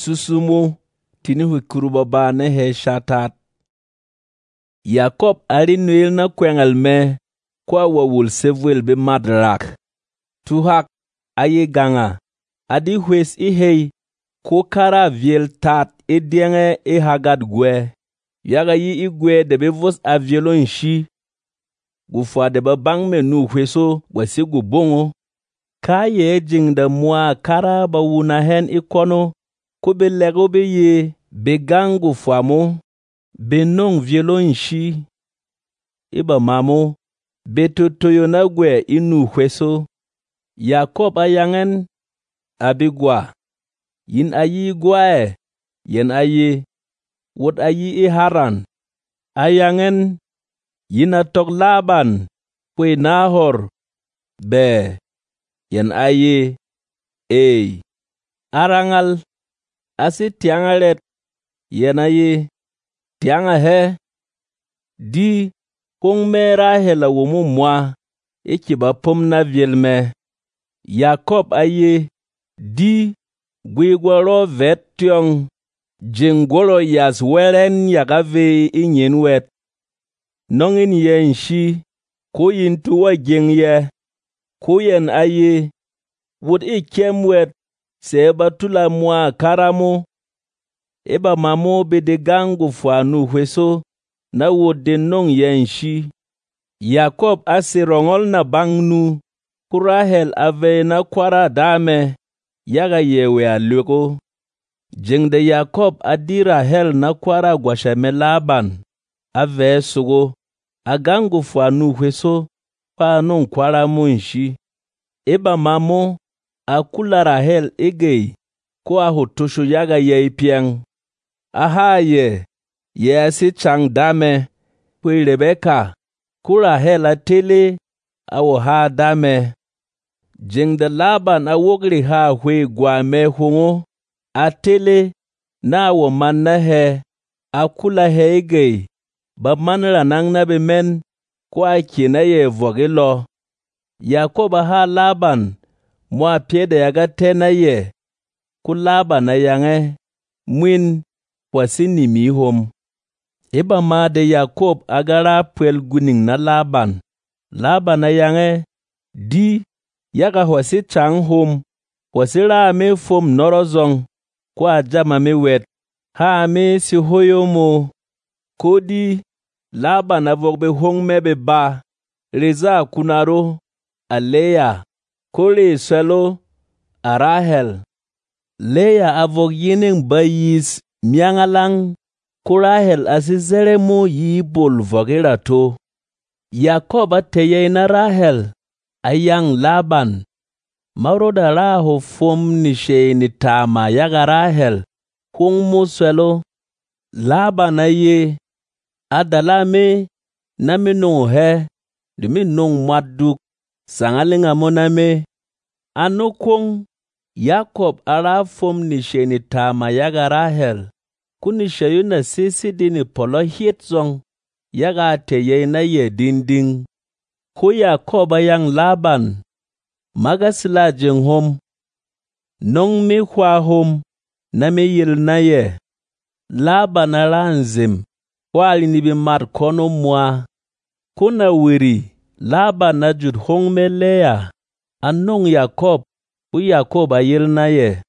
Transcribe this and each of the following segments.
susumo tini hukuruba ba ne he shatat. Jakob ari nuil na kwengal me kwa wawul sevwel be madrak. Tuhak aye ganga adi hwes ihei ko kara viel tat edienge hagad gwe. Yaga yi igwe de be vos avielon shi. Gufwa de ba bang me nu hweso wasi gu bongo. Ka ye jing da mwa kara ba wuna hen ikono. Ko be lego be ye be gang gufwa mo. Be nong vielon shi. Iba mamo. Be totoyo na gwe inu hweso. Jakob ayangen abigwa. Yin ayi gwae. Yen ayi. Wot ayi Haran. Ayangen. Yin atok Laban. Kwe Nahor. Be. Yen ayi. Arangal. Asi tiangalet. Yen ayi. Tianga he. Di. Kong me Rahel a womu mwa. Ikiba pom na vielme. Jakob ayi. Di. Gwigwaro vet tiong. Jingwolo yas weren yagave inyen wet. Nongin yen shi. Ko yin tuwa jing ye. Ko yen ayi. Wot ikem wet. Seba tula mwa karamo. Eba mamo bede gangu fwa nu hweso. Na wot de nong yen shi. Jakob asirongol na bangnu. Kurahel ave na kwara dame. Yaga yewe aluko. Jingde Jakob adi Rahel na kwara gwashame Laban. Ave sugo. Agangu fwa nu hweso. Pa non kwara munshi. Eba mamo. Akula Rahel egei. Ko ahotosho yaga ye piang. Aha ye. Ye asi chang dame. Kwe Rebeka. Ko Rahel atele. Awo ha dame. Jingde Laban awogri ha hwe gwa me hongo. Atele. Na awo man na he. Akula he egei. Ba manra nang na be men. Kwa kina ye vogelo. Jakob ha Laban. Mwa piede yaga tena ye. Ku Laban na yange. Mwin. Wasini mi hom. Eba ma de Jakob agara pwel guning na Laban. Laban na yange. Di. Yaga wasi chang hom. Wasi ra me fom norozong. Kwa jama me wet. Ha me si hoyo mo. Kodi. Laban avogbe hong mebe ba. Reza kunaro. Aleya. Kole swelo. Arahel. Leya avog yening bayis. Miangalang. Kurahel asizere mo yi bol vogera to. Jakob ateye na Rahel. Ayang Laban. Maroda raho fom nishe ni tama yaga Rahel. Hong mo swelo. Laban aye. Adalame. Nami nong he. Dimi nong maduk. Sangalinga moname. Ano kong. Jakob ara fom nishe ni tama yaga Rahel. Kunishe yuna sisi dini polo hit zong. Yaga teye na ye dinding. Ko Jakob ayang Laban. Magasila jeng hom. Nong me hwa hom. Na me yil na ye. Laban aranzim. Wali nibi mar kono mwa. Kuna wiri. Laban na jud hong me Leya. Anong Jakob. U Jakob ayil na ye.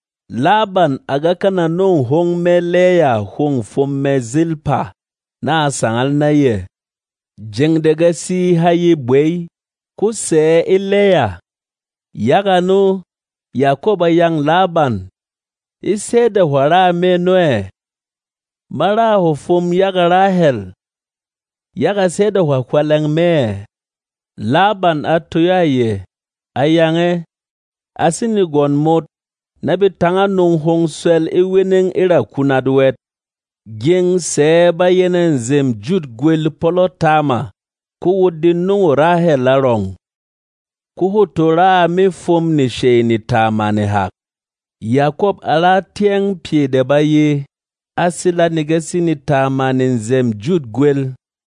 Laban agakana nong hong me Leya hong fom me Zilpa. Na asangal na ye. Jeng dega si haye bwey. Kuse Leya. Yaga no. Jakob ayang Laban. Ise de wara me noe. Mara ho fom yaga Rahel. Yaga se de wakwaleng me. Laban atoya ye. Ayange. Asini gon mot. Nabi tanga nong hong swel iweneng ira kunadwet. Geng seba yenen zem jud gwel polo tama. Kuwodi nong Rahel larong. Kuhutora me fom ni she ni tama ni hak. Jakob ala tieng pie de baye. Asila nigesi ni tama ni zem jud gwel.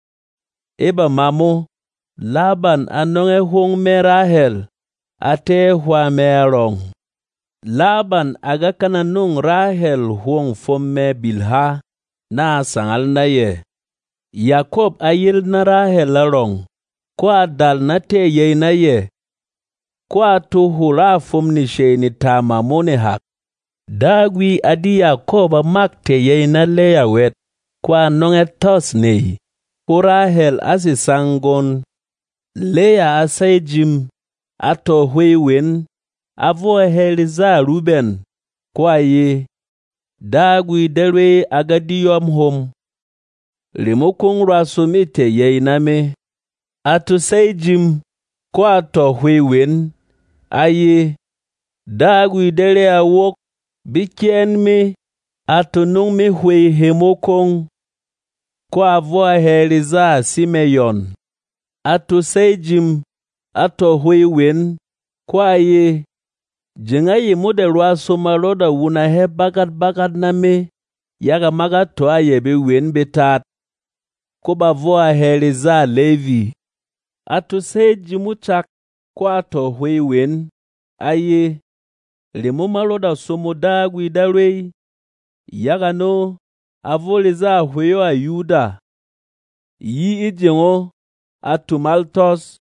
Eba mamo. Laban anonge hong me Rahel. Ate hwa me arong. Laban aga kana nung Rahel huong fomme Bilha na sangal na ye. Yakob ayil na Rahel larong, kwa dal na te ye na ye. Kwa tu hula fomni she ni tama mone hak. Dagwi adi Yakob a mak te ye na Leya wet, kwa nonge tos nei. Ku Rahel asi sangon. Leya asay jim, ato hui wen, avo heliza Ruben, kwa ye. Dagwi derwe agadiyom hom. Limokung rasumite ye iname. Atu say jim, kwa to hui wen, aye. Dagwi dere awok, bikien me, atu nung me hui hemokong. Kwa avo heliza Simeyon. Atu say jim, ato hui wen, kwa ye. Jenga ye modelwa somaroda wuna he bagat na me, yaga maga toa yebe wen betat. Koba voa heliza Levi. Atu say jimuchak, kwa to hui wen, aye. Limo maroda somo Dagwi darwe, yaga no, avoliza huyo a Yuda. Yi ijengo, atu maltos,